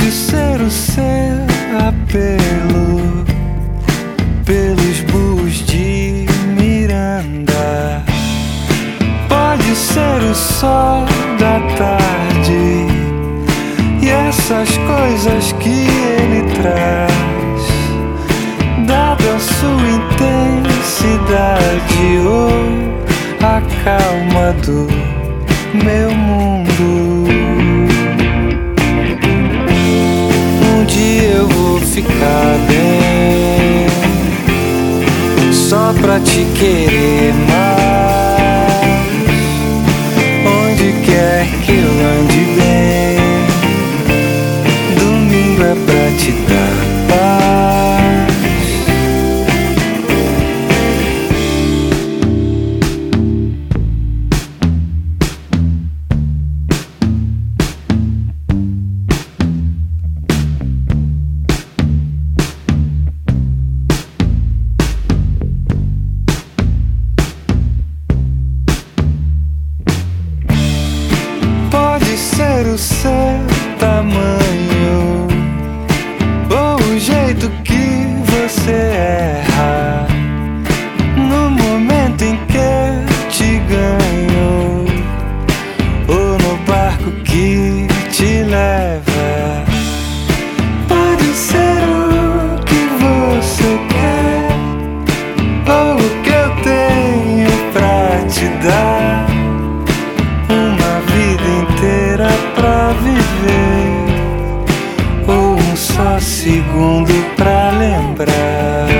Pode ser o seu apelo pelos bus de Miranda. Pode ser o sol da tarde e essas coisas que ele traz. Dada a sua intensidade ou a calma do meu mundo, um dia eu vou ficar bem só pra te querer mais. Onde quer que eu ande bem, domingo é pra te dar paz. Pode ser o seu tamanho ou o jeito que você erra no momento em que te ganho, ou no barco que te leva. Pode ser o que você quer ou o que eu tenho pra te dar. Uma vida inteira pra viver ou um só segundo pra lembrar.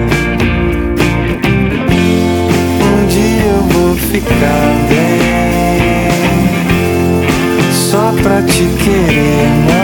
Um dia eu vou ficar bem só pra te querer mais.